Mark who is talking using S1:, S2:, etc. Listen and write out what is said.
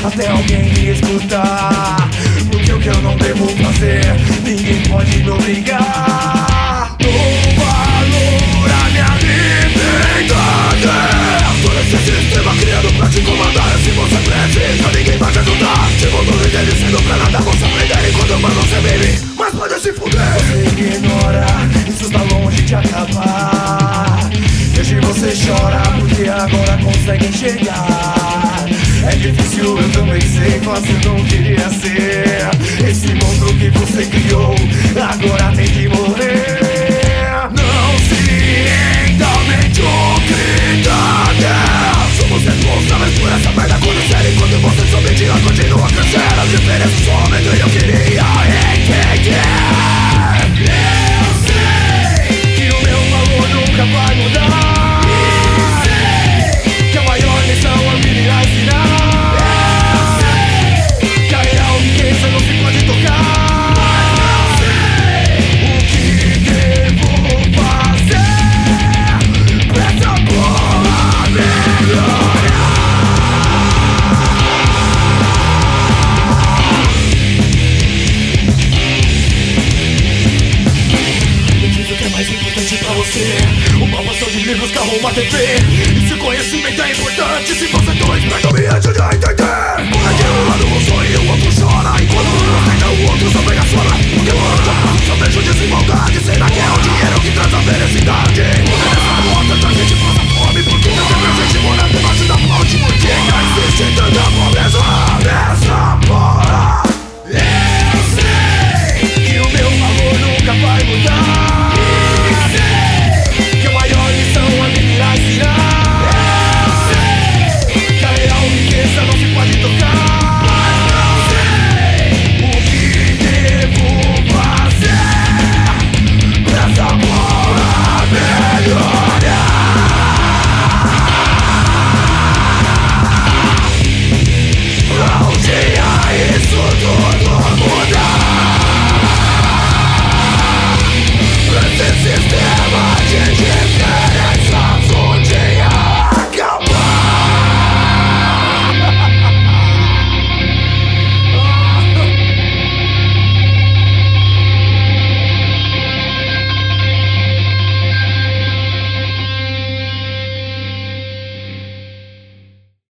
S1: até alguém me escutar. Porque o que eu não devo fazer, ninguém pode me obrigar. Dou valor à minha liberdade. Todo esse sistema criado pra te comandar. Se você acredita, ninguém vai te ajudar. Tipo tudo inteligente pra nada você aprender. Enquanto pra você baby, mas pode se fuder. Você ignora, isso está longe de acabar. Hoje você chora porque agora consegue enxergar. É difícil, eu também sei, mas eu não queria ser esse monstro que você criou, agora tem que morrer.